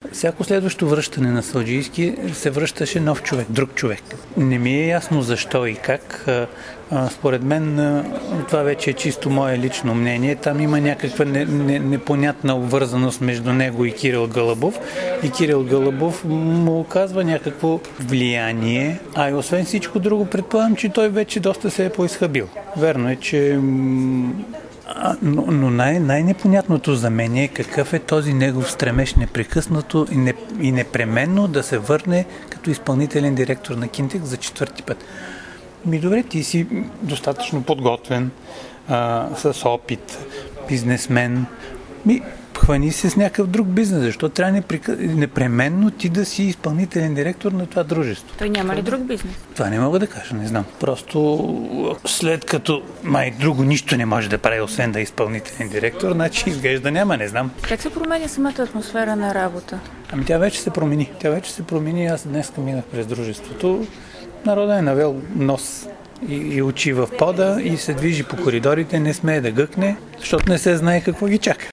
Всяко следващо връщане на Салджийски се връщаше нов човек, друг човек. Не ми е ясно защо и как. Според мен това вече е чисто мое лично мнение. Там има някаква непонятна обвързаност между него и Кирил Гълъбов. И Кирил Гълъбов му оказва някакво влияние. А и освен всичко друго, предполагам, че той вече доста се е поизхабил. Верно е, че... Но най-непонятното за мен е какъв е този негов стремеж непрекъснато и непременно да се върне като изпълнителен директор на Кинтекс за 4-ти път. Добре, ти си достатъчно подготвен, с опит, бизнесмен. Хвани се с някакъв друг бизнес, защото трябва непременно ти да си изпълнителен директор на това дружество. Той няма ли друг бизнес? Това не мога да кажа, не знам. Просто след като друго нищо не може да прави, освен да е изпълнителен директор, значи изглежда няма, не знам. Как се променя самата атмосфера на работа? Тя вече се промени. Аз днес минах през дружеството. Народът е навел нос и очи в пода и се движи по коридорите, не смее да гъкне, защото не се знае какво ги чака.